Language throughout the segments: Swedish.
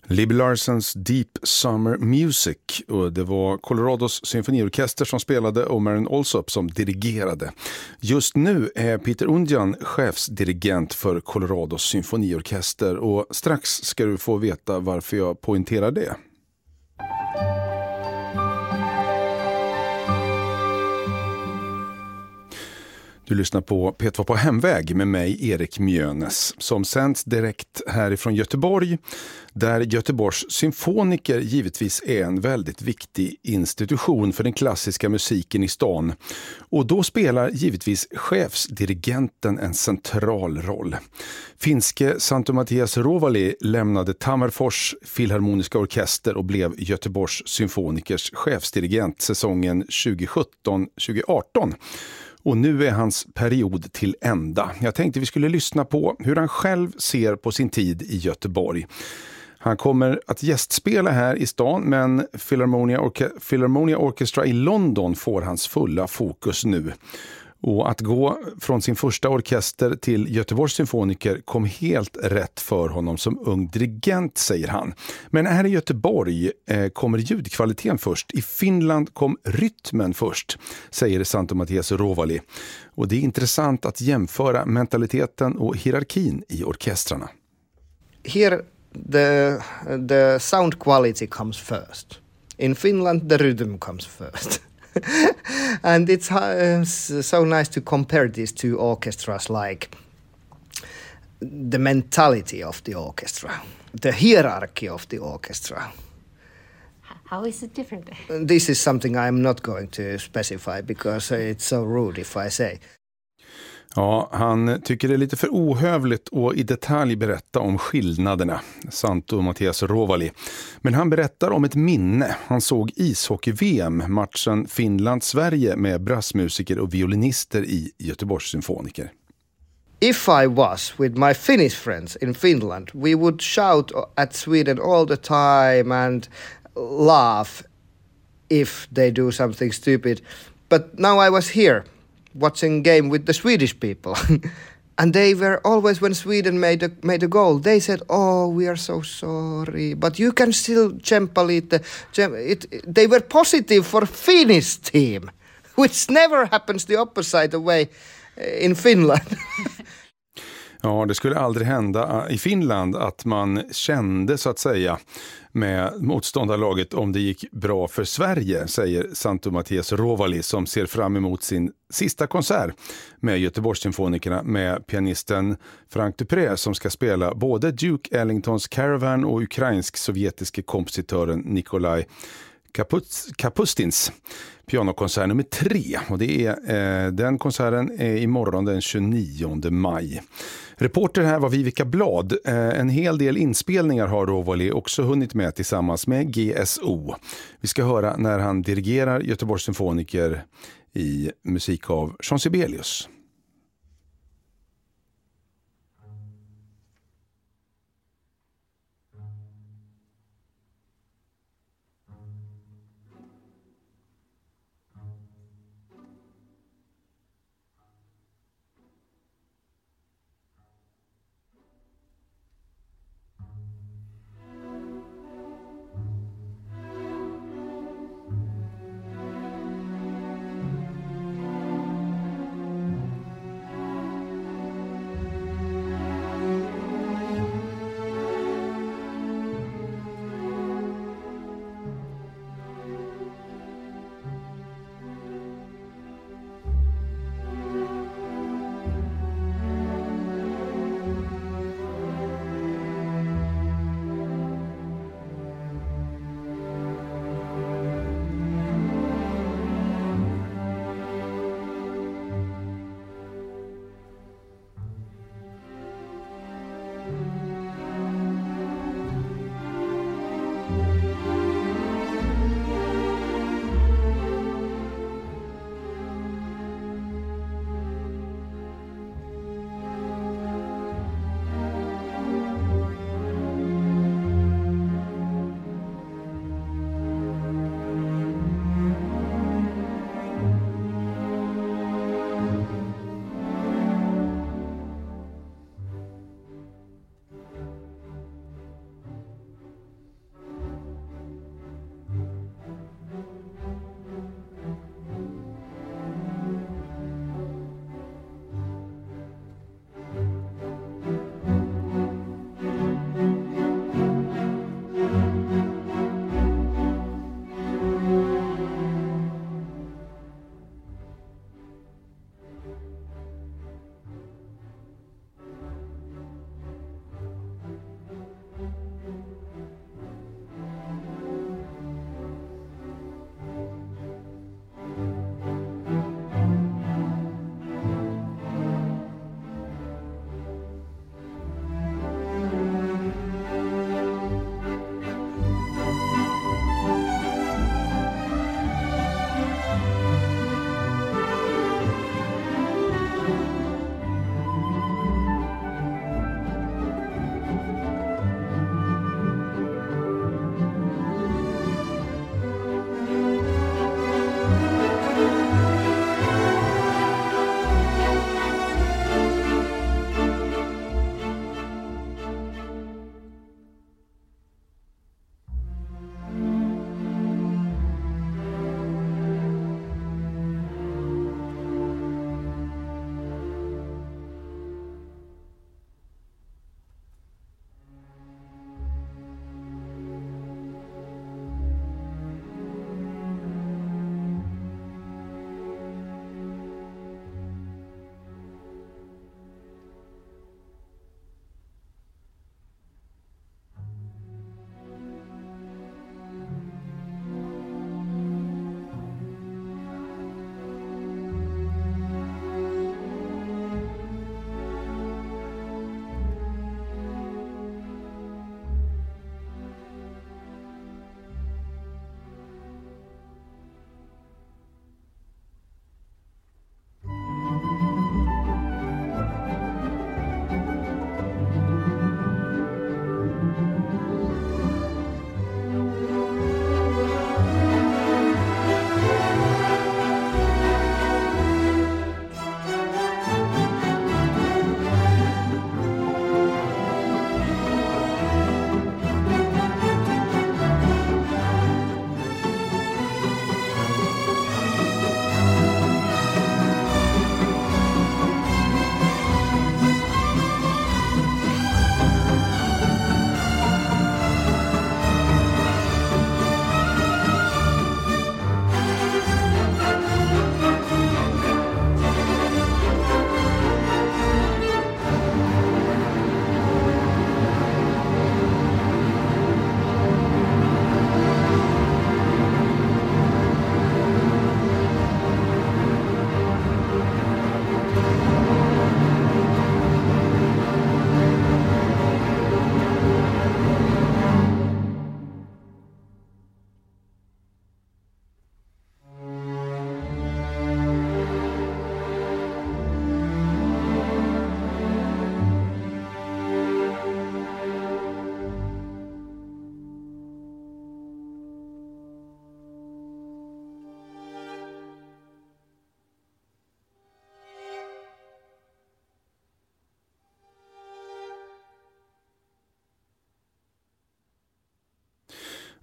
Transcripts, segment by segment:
Libby Larsons Deep Summer Music, och det var Colorados symfoniorkester som spelade och Marin Alsop som dirigerade. Just nu är Peter Undjan chefsdirigent för Colorados symfoniorkester, och strax ska du få veta varför jag poängterar det. Du lyssnar på P2 på hemväg med mig, Erik Mjönes, som sänds direkt härifrån Göteborg, där Göteborgs symfoniker givetvis är en väldigt viktig institution för den klassiska musiken i stan. Och då spelar givetvis chefsdirigenten en central roll. Finske Santo Mattias Rovali lämnade Tammerfors Filharmoniska orkester och blev Göteborgs symfonikers chefsdirigent säsongen 2017-2018. Och nu är hans period till ända. Jag tänkte vi skulle lyssna på hur han själv ser på sin tid i Göteborg. Han kommer att gästspela här i stan, men Philharmonia Orchestra i London får hans fulla fokus nu. Och att gå från sin första orkester till Göteborgs symfoniker kom helt rätt för honom som ung dirigent, säger han. Men här i Göteborg kommer ljudkvaliteten först. I Finland kom rytmen först, säger Santo Mattias Rovali. Och det är intressant att jämföra mentaliteten och hierarkin i orkestrarna. Here the sound quality comes first. In Finland the rhythm comes first. And it's so nice to compare these two orchestras, like the mentality of the orchestra, the hierarchy of the orchestra. How is it different? This is something I'm not going to specify because it's so rude if I say. Ja, han tycker det är lite för ohövligt att i detalj berätta om skillnaderna, Santo Mattias Rovali. Men han berättar om ett minne. Han såg ishockey-VM, matchen Finland-Sverige med brassmusiker och violinister i Göteborgs symfoniker. If I was with my Finnish friends in Finland, we would shout at Sweden all the time and laugh if they do something stupid. But now I was here watching game with the Swedish people. And they were always, when Sweden made a goal, they said, "Oh, we are so sorry, but you can still kämpa lite." They were positive for Finnish team, which never happens the opposite way in Finland. Ja, det skulle aldrig hända i Finland att man kände så att säga med motståndarlaget om det gick bra för Sverige, säger Santo Mattias Rovali, som ser fram emot sin sista konsert med Göteborgssymfonikerna med pianisten Frank Dupré, som ska spela både Duke Ellingtons Caravan och ukrainsk-sovjetiske kompositören Nikolaj Kapustins pianokonsert nummer 3, och det är den konserten är imorgon den 29 maj. Reporter här var Vivica Blad. En hel del inspelningar har Rovali också hunnit med tillsammans med GSO. Vi ska höra när han dirigerar Göteborgs symfoniker i musik av Jean Sibelius.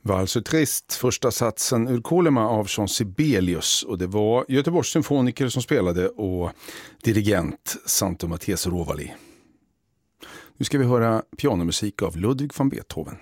Valser Trist, första satsen ur Kolema av Jean Sibelius, och det var Göteborgs symfoniker som spelade och dirigent Santo Mattias Rovali. Nu ska vi höra pianomusik av Ludwig van Beethoven.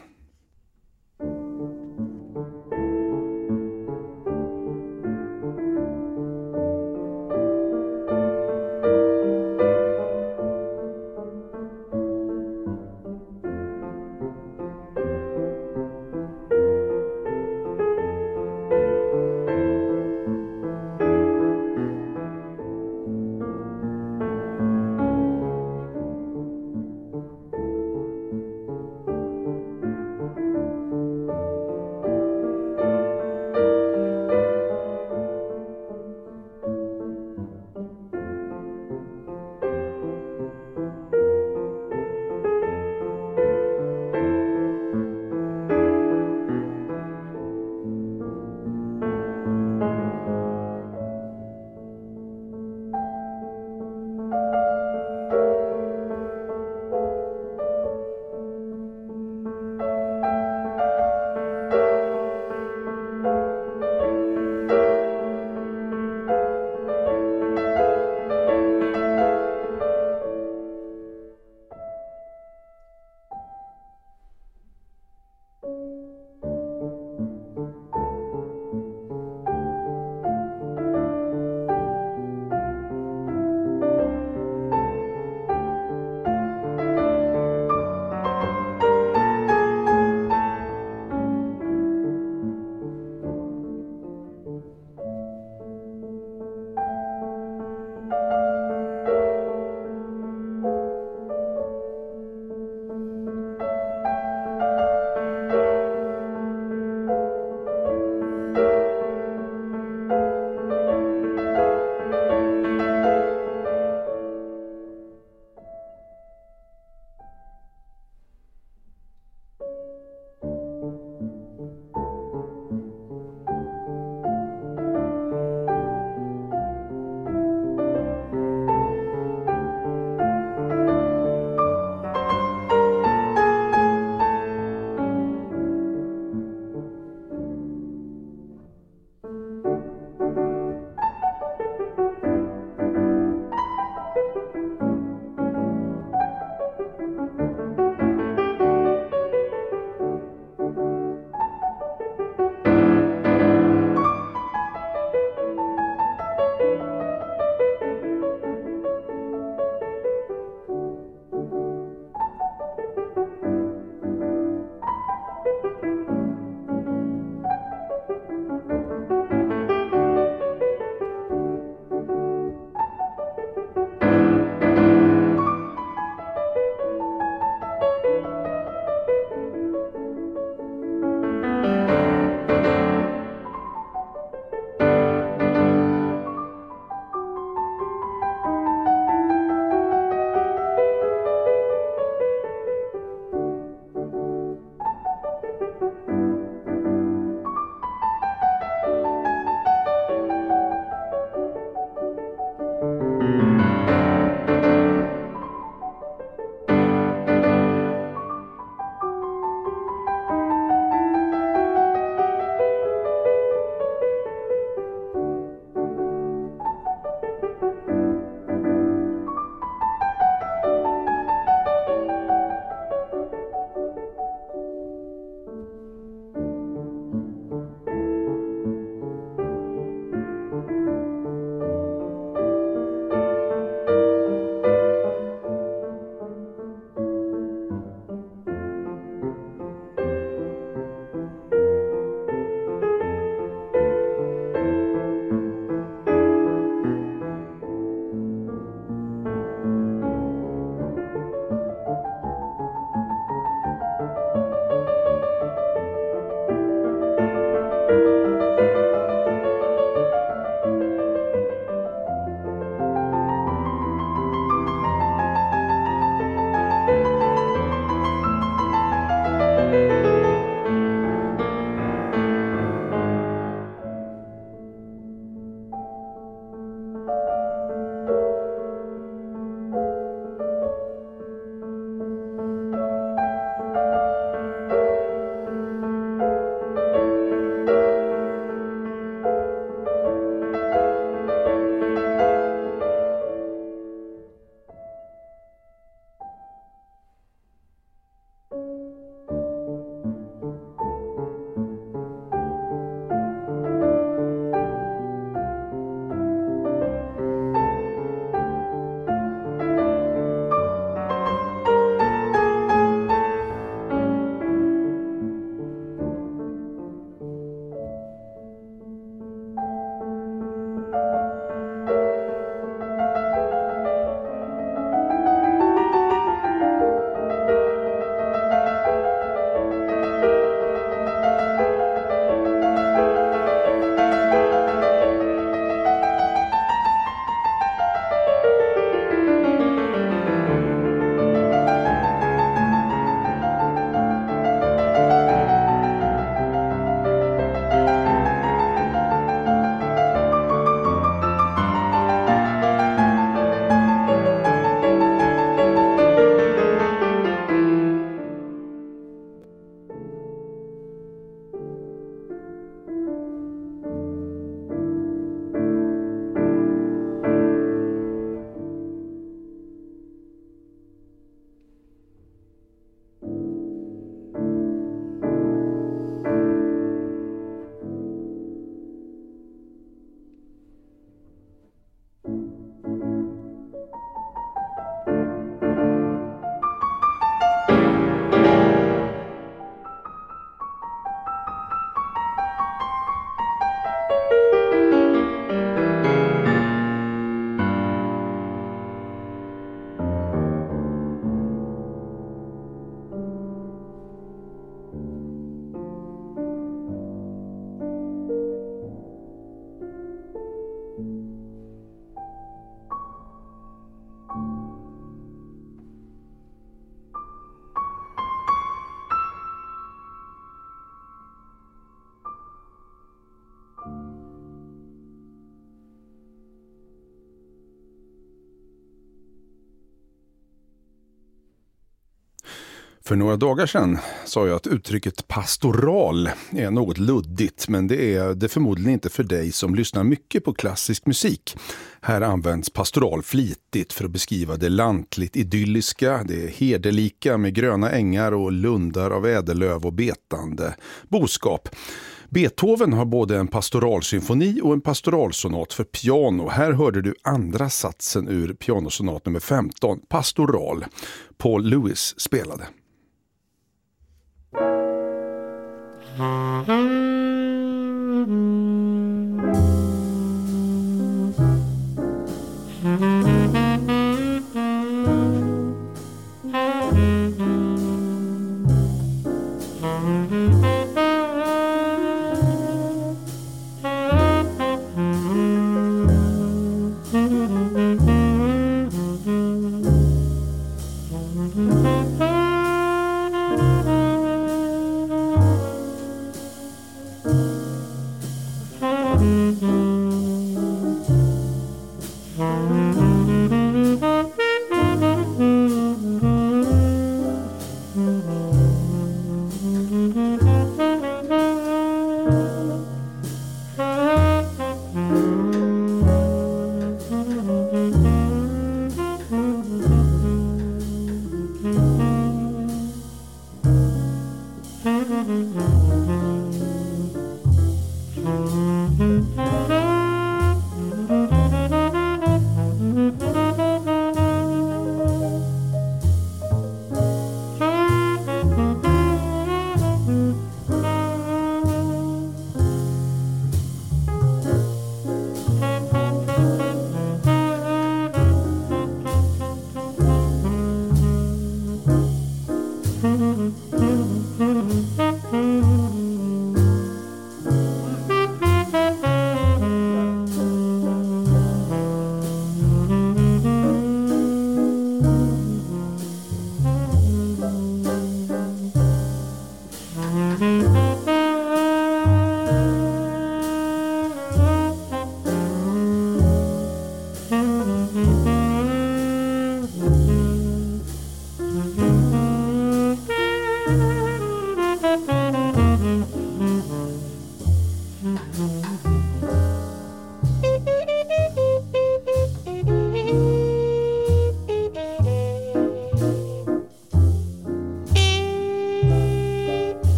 För några dagar sedan sa jag att uttrycket pastoral är något luddigt, men det är det förmodligen inte för dig som lyssnar mycket på klassisk musik. Här används pastoral flitigt för att beskriva det lantligt idylliska, det hederlika med gröna ängar och lundar av ädellöv och betande boskap. Beethoven har både en pastoralsymfoni och en pastoralsonat för piano. Här hörde du andra satsen ur pianosonat nummer 15, Pastoral. Paul Lewis spelade.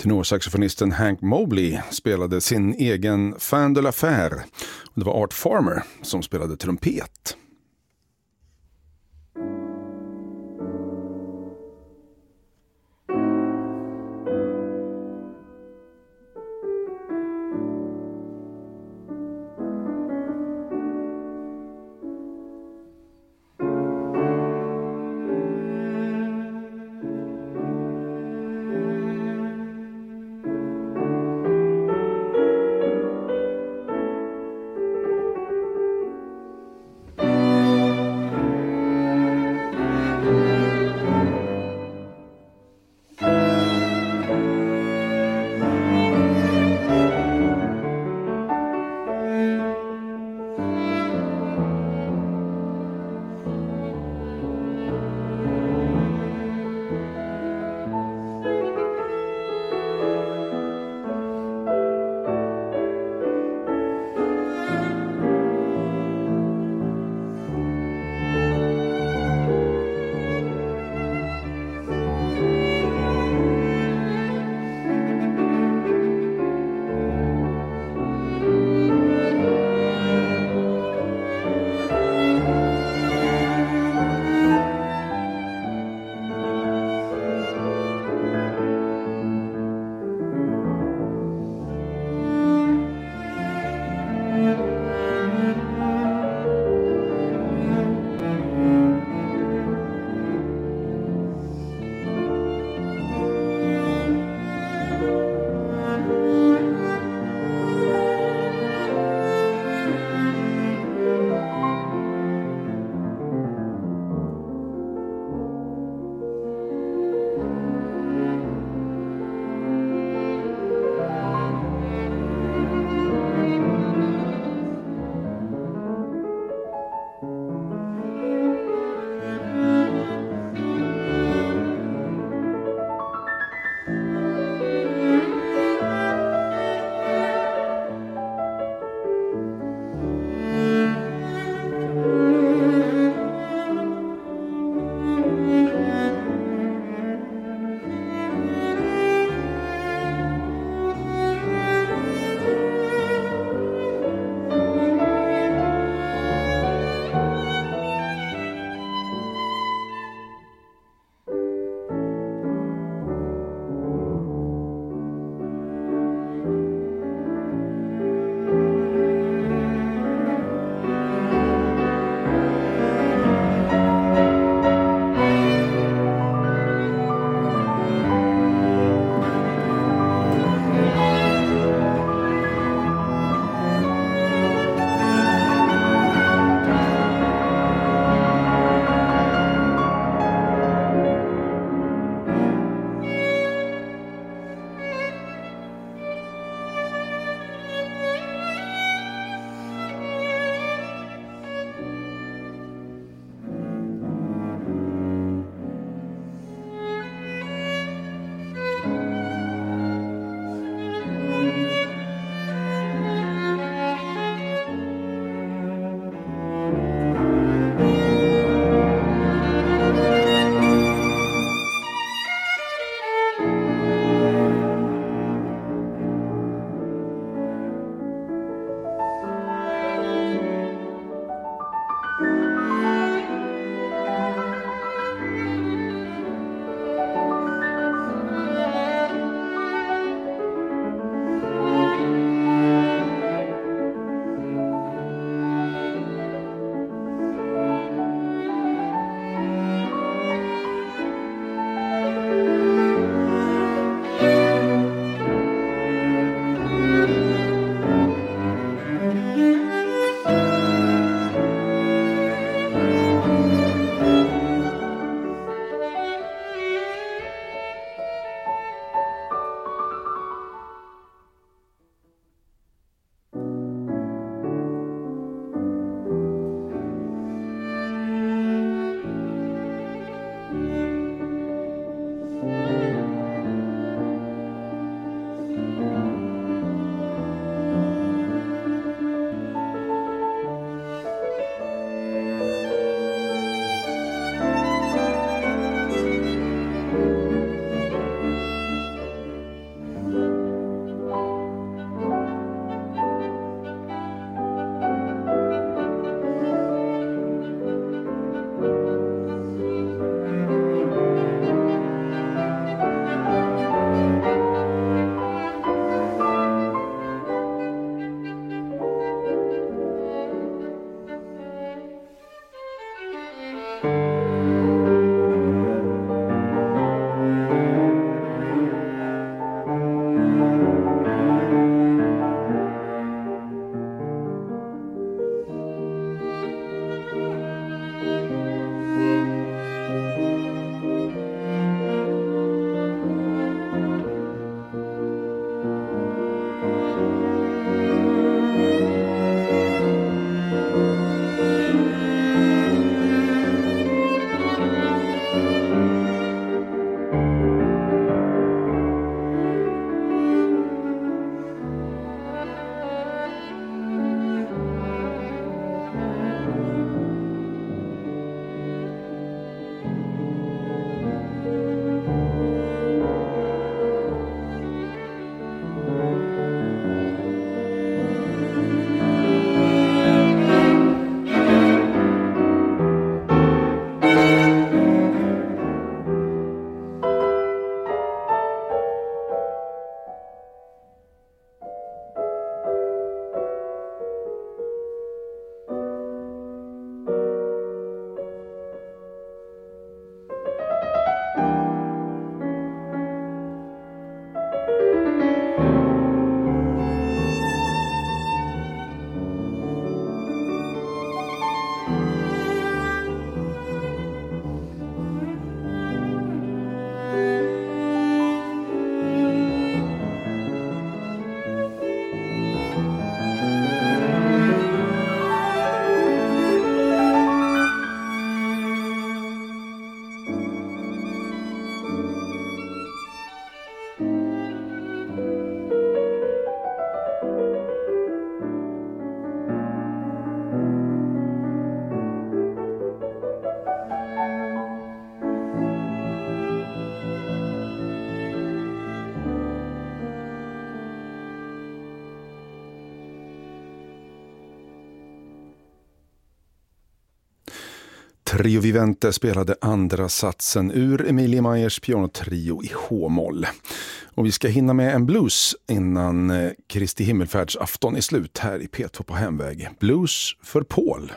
Tenorsaxofonisten Hank Mobley spelade sin egen fin de la fer. Det var Art Farmer som spelade trumpet. Trio Vivente spelade andra satsen ur Emilie Meyers pianotrio i H-moll. Och vi ska hinna med en blues innan Kristi himmelfärdsafton är slut här i P2 på hemväg. Blues för Paul.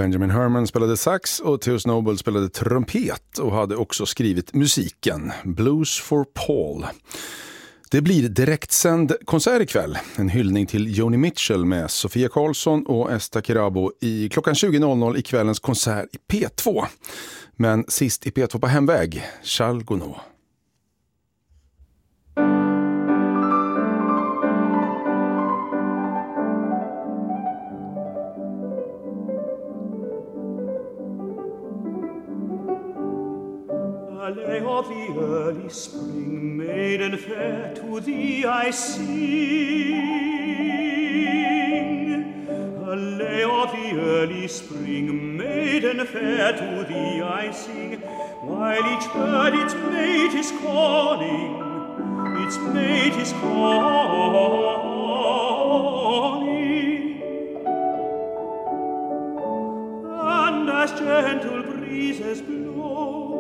Benjamin Herman spelade sax och Theo Snowball spelade trumpet och hade också skrivit musiken Blues for Paul. Det blir direktsänd konsert ikväll. En hyllning till Joni Mitchell med Sofia Karlsson och Esta Kirabo i klockan 20.00 i kvällens konsert i P2. Men sist i P2 på hemväg, Charles Gounod. Alley of the early spring, maiden fair, to thee I sing. Alley of the early spring, maiden fair, to thee I sing. While each bird its mate is calling, its mate is calling. And as gentle breezes blow,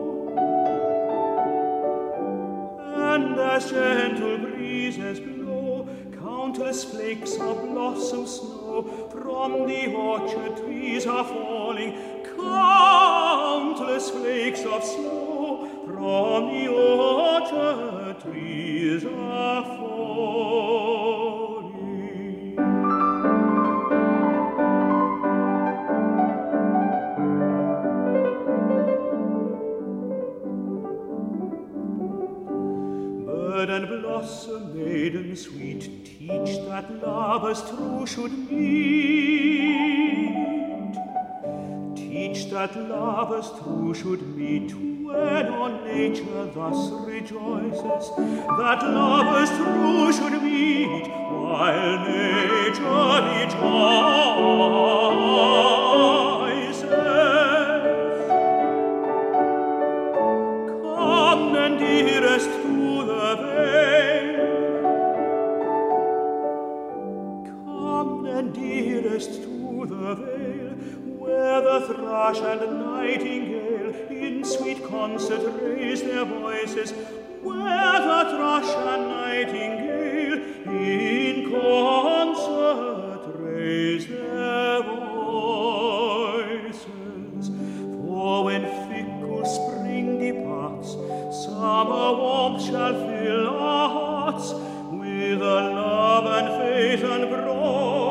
and as gentle breezes blow, countless flakes of blossom snow from the orchard trees are falling. Countless flakes of snow from the orchard trees are falling. Bird and blossom, maiden sweet, teach that lovers true should meet. Teach that lovers true should meet when on nature thus rejoices. That lovers true should meet while nature rejoices. Come then, dearest, to the vale. Come then, dearest, to the vale, where the thrush and nightingale in sweet concert raise their voices. Where the thrush and nightingale in concert raise their voices. For when fickle spring departs, summer warmth shall fill our hearts with a love and faith unbroken.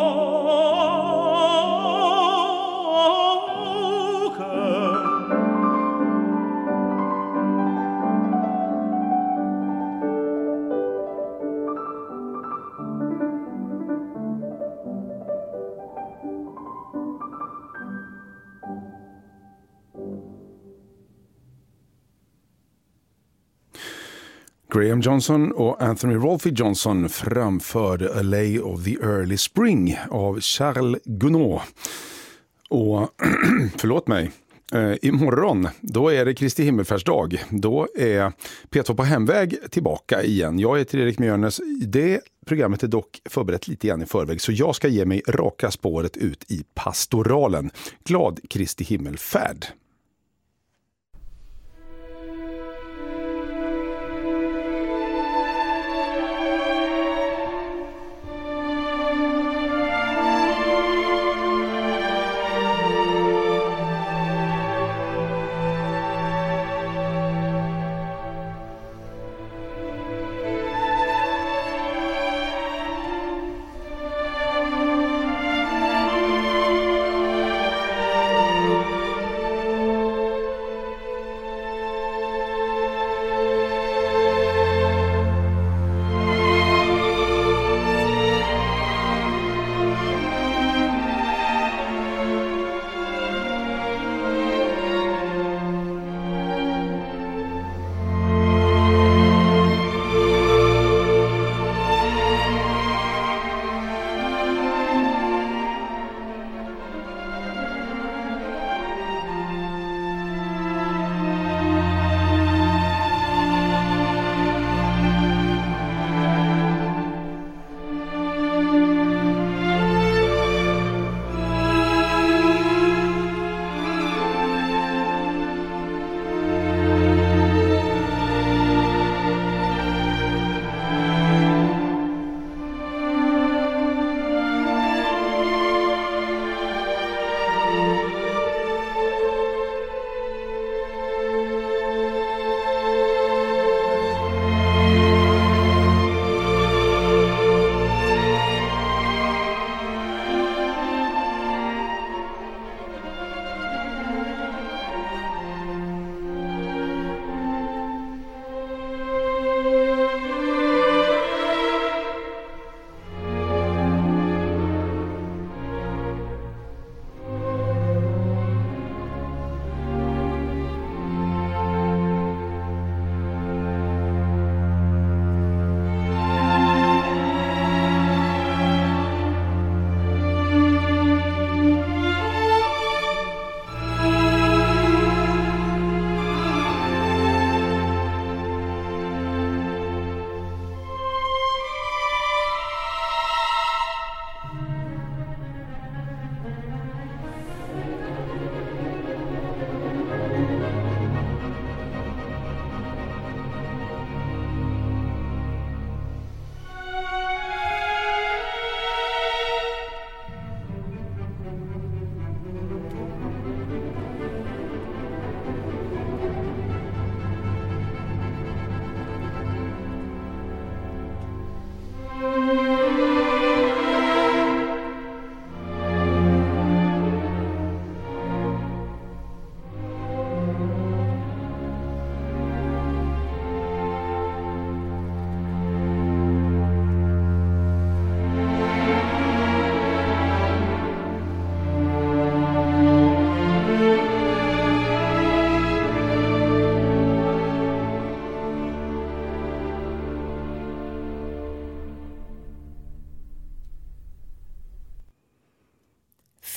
Graham Johnson och Anthony Rolfe Johnson framförde A Lay of the Early Spring av Charles Gounod. Och förlåt mig, imorgon då är det Kristi himmelfärdsdag. Då är P2 på hemväg tillbaka igen. Jag heter Erik Mjörnes. Det programmet är dock förberett lite grann i förväg, så jag ska ge mig raka spåret ut i pastoralen. Glad Kristi himmelfärd!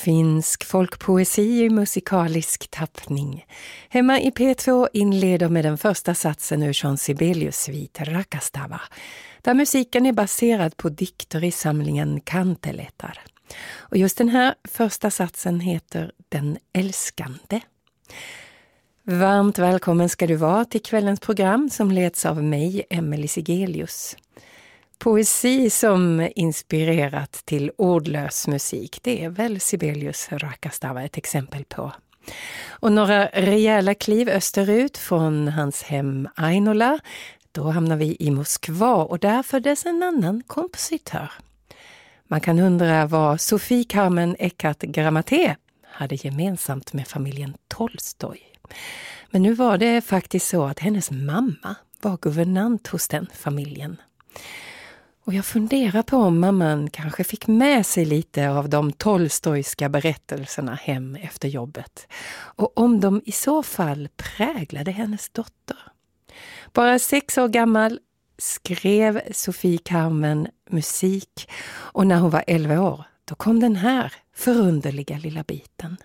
Finsk folkpoesi i musikalisk tappning. Hemma i P2 inleder med den första satsen ur Jean Sibelius svit Rakastava, där musiken är baserad på dikter i samlingen Kanteletar. Och just den här första satsen heter Den älskande. Varmt välkommen ska du vara till kvällens program som leds av mig, Emelie Sigelius. Poesi som inspirerat till ordlös musik, det är väl Sibelius Rakastava ett exempel på. Och några rejäla kliv österut från hans hem Ainola, då hamnar vi i Moskva och där föddes en annan kompositör. Man kan undra vad Sofie Carmen Eckart-Grammaté hade gemensamt med familjen Tolstoj. Men nu var det faktiskt så att hennes mamma var guvernant hos den familjen. Och jag funderar på om mamman kanske fick med sig lite av de tolstojska berättelserna hem efter jobbet. Och om de i så fall präglade hennes dotter. Bara 6 år gammal skrev Sofie Carmen musik. Och när hon var 11 år, då kom den här förunderliga lilla biten.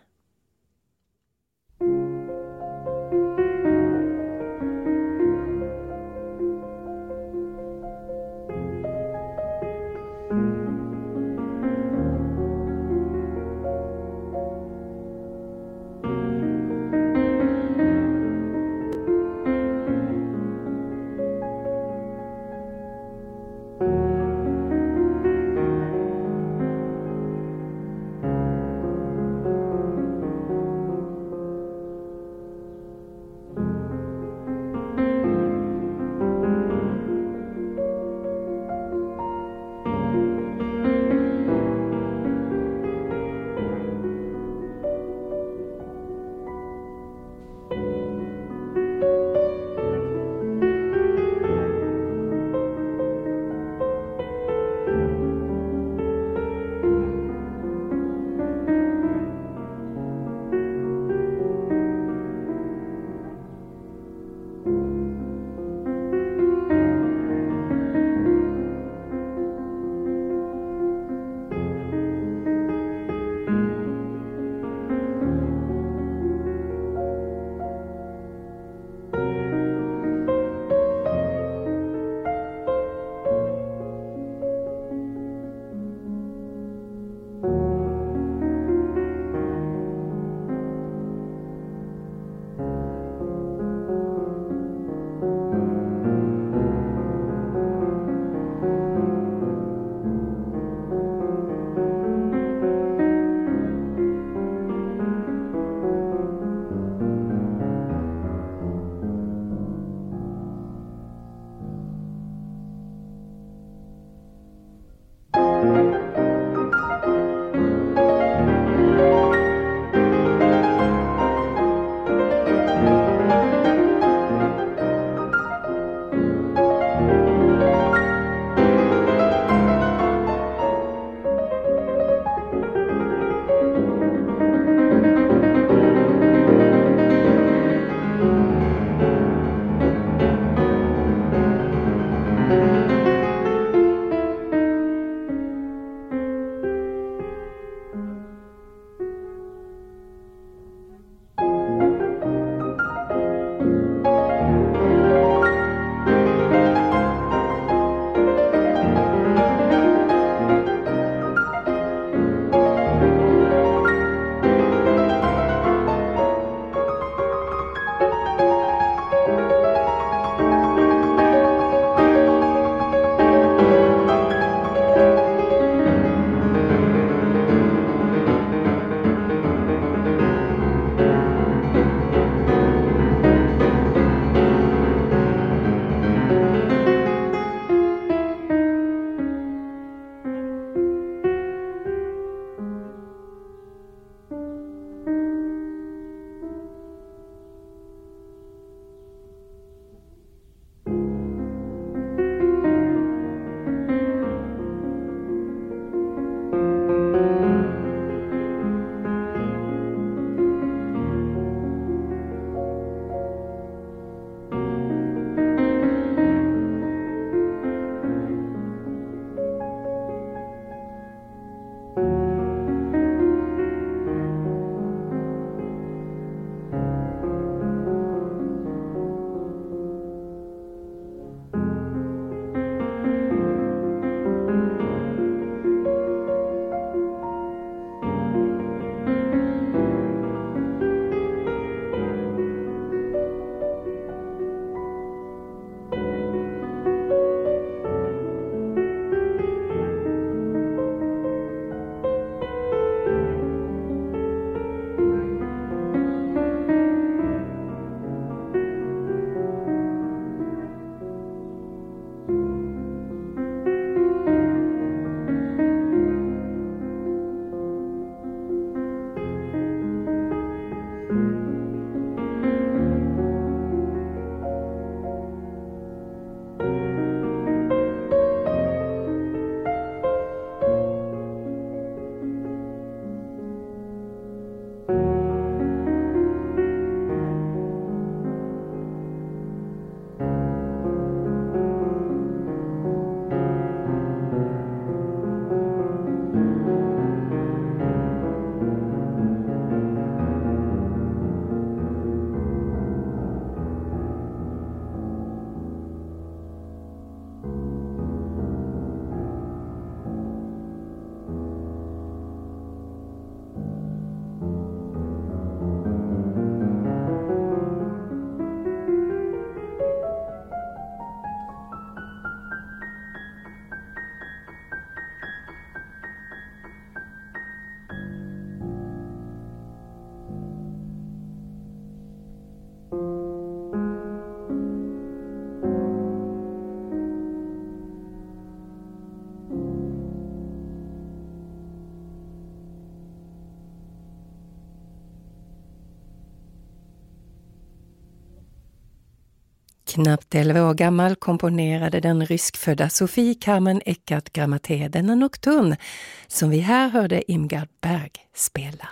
Knappt 11 år gammal komponerade den ryskfödda Sofie Carmen Eckart Grammaté denna nocturne som vi här hörde Irmgard Berg spela.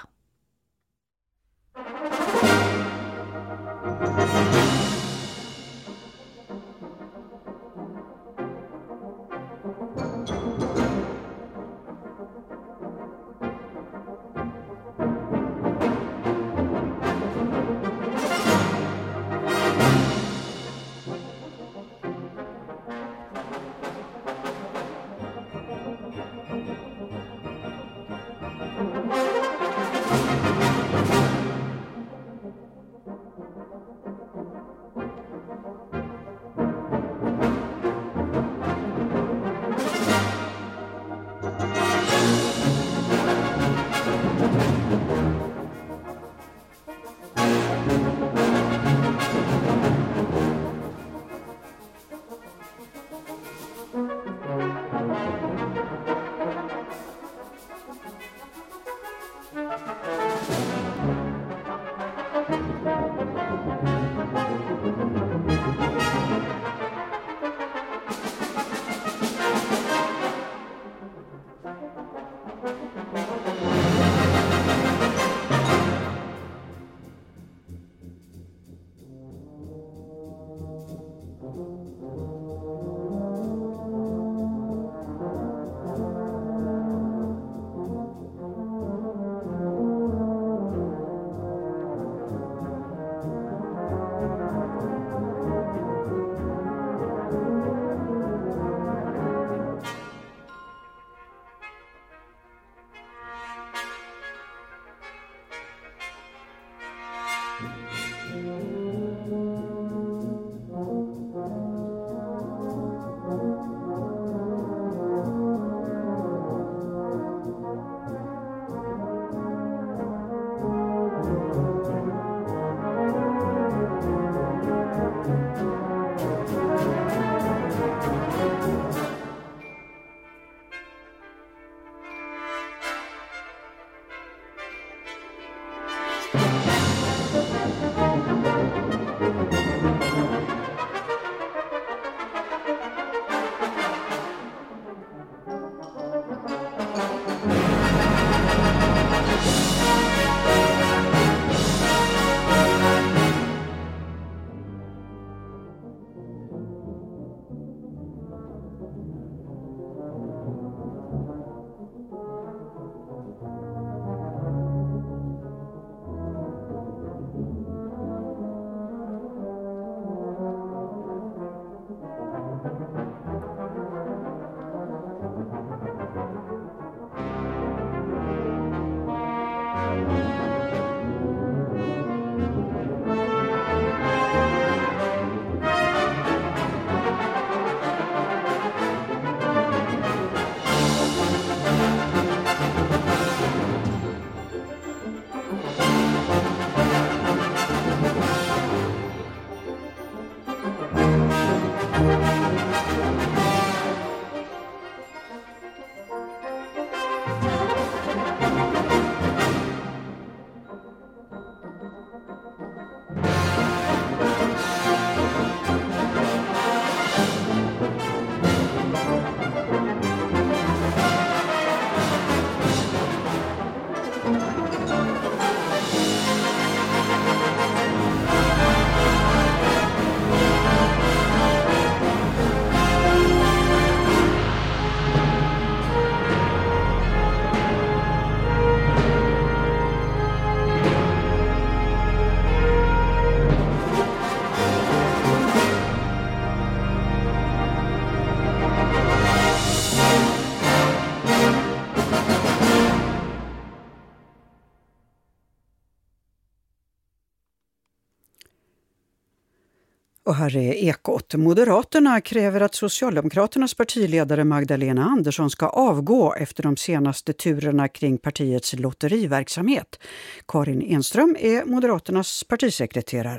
Och här är Ekot. Moderaterna kräver att Socialdemokraternas partiledare Magdalena Andersson ska avgå efter de senaste turerna kring partiets lotteriverksamhet. Karin Enström är Moderaternas partisekreterare.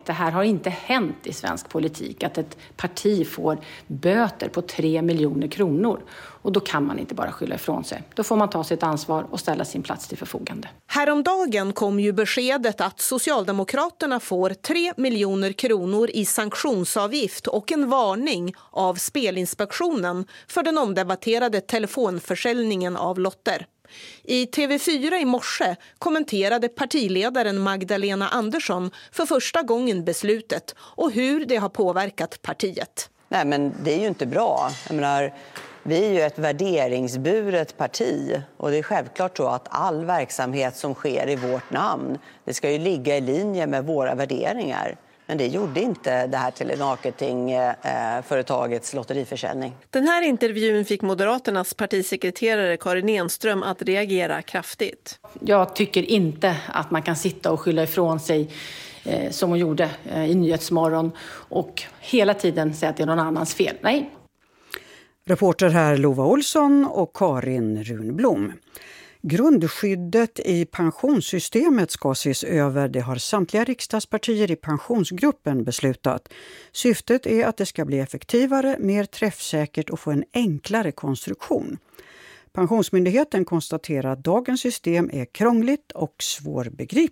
Det här har inte hänt i svensk politik, att ett parti får böter på 3 miljoner kronor. Och då kan man inte bara skylla ifrån sig. Då får man ta sitt ansvar och ställa sin plats till förfogande. Häromdagen kom ju beskedet att Socialdemokraterna får 3 miljoner kronor i sanktionsavgift och en varning av Spelinspektionen för den omdebatterade telefonförsäljningen av lotter. I TV4 i morse kommenterade partiledaren Magdalena Andersson för första gången beslutet och hur det har påverkat partiet. Nej, men det är ju inte bra. Jag menar, vi är ju ett värderingsburet parti och det är självklart så att all verksamhet som sker i vårt namn, det ska ju ligga i linje med våra värderingar. Men det gjorde inte det här telemarketingföretagets lotteriförsäljning. Den här intervjun fick Moderaternas partisekreterare Karin Enström att reagera kraftigt. Jag tycker inte att man kan sitta och skylla ifrån sig som hon gjorde i Nyhetsmorgon och hela tiden säga att det är någon annans fel. Nej. Reporter här Lova Olsson och Karin Runblom. Grundskyddet i pensionssystemet ska ses över. Det har samtliga riksdagspartier i pensionsgruppen beslutat. Syftet är att det ska bli effektivare, mer träffsäkert och få en enklare konstruktion. Pensionsmyndigheten konstaterar att dagens system är krångligt och svårbegripligt.